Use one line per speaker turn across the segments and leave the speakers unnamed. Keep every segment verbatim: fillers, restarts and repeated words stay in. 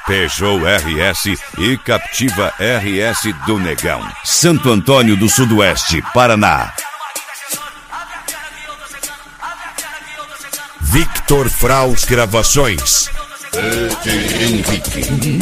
Peugeot R S e Captiva R S do Negão. Santo Antônio do Sudoeste, Paraná.
Victor Fraus Gravações.
Henrique.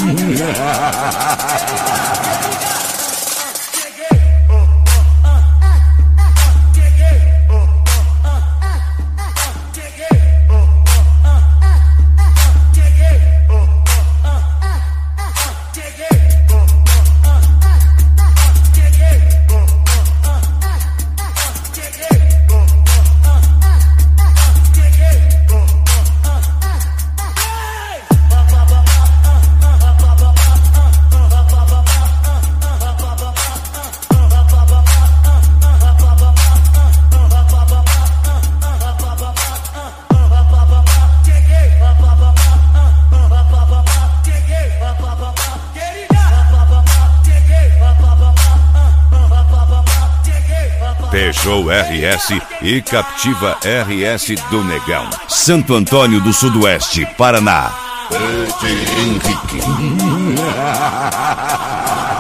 Peugeot R S e Captiva R S do Negão. Santo Antônio do Sudoeste, Paraná. Henrique.